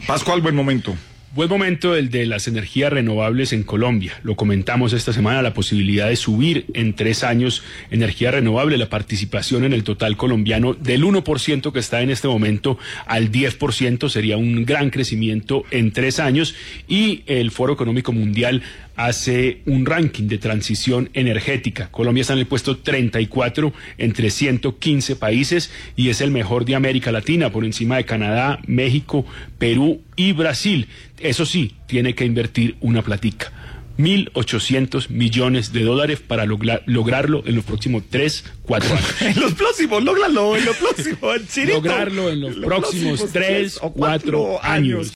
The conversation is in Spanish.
Pascual, buen momento. Buen momento el de las energías renovables en Colombia. Lo comentamos esta semana, la posibilidad de subir en 3 años energía renovable, la participación en el total colombiano del 1% que está en este momento al 10%, sería un gran crecimiento en 3 años, y el Foro Económico Mundial hace un ranking de transición energética. Colombia está en el puesto 34 entre 115 países y es el mejor de América Latina, por encima de Canadá, México, Perú y Brasil. Eso sí, tiene que invertir una platica. 1.800 millones de dólares para lograrlo en los próximos 3-4 años. En los próximos, lógralo en los próximos, Chirito. Lograrlo en los próximos 3 o 4 años.